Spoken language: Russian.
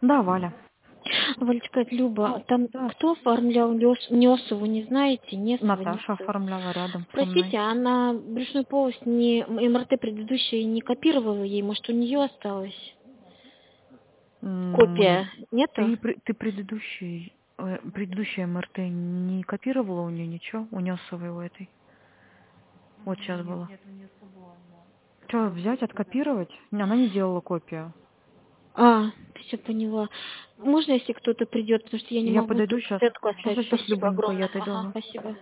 Да, Валя. Валечка, это Люба, там Да, кто оформлял Несову, не знаете? Несова, Наташа Несова. оформляла рядом со мной. Спросите, она брюшную полость МРТ предыдущей не копировала ей, может, у нее осталась Ну, копия? Нету? ты предыдущий МРТ не копировала у нее ничего? У Несовой у этой? Вот сейчас было. Что, взять, откопировать? Она не делала копию. Все поняла. Можно, если кто-то придет, потому что я не Я могу подойду тут сейчас. сетку оставить. Сейчас, Спасибо Любонька, я огромное. отойду. Ага, Ага. спасибо.